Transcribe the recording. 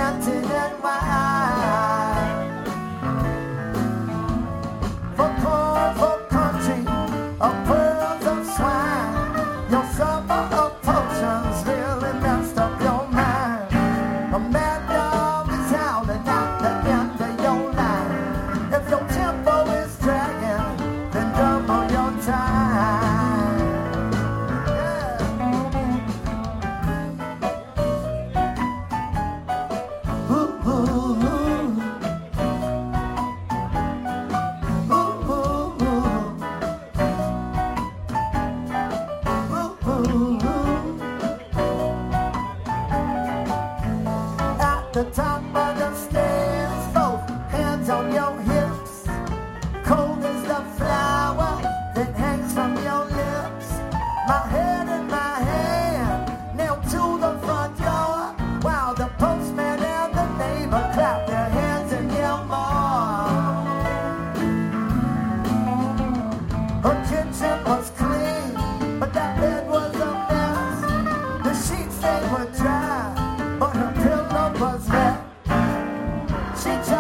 planted and wide. For corn, for country, or pearls of swine, your summer of potions really messed up your mind. A mad dog is howling at the end of your line. If your tempo is dragging, then double your time. Yeah. Ooh, ooh, ooh. Ooh, ooh, ooh. Ooh, ooh, ooh. At the top of the stairs, both hands on your hips. Cold as the flower that hangs from your lips. My head in my hand, nailed to the front door, while the postman and the neighbor clap their hands and yell more. Her kitchen was clean, but that bed was a mess. The sheets, they were dry, but her pillow was wet. She tried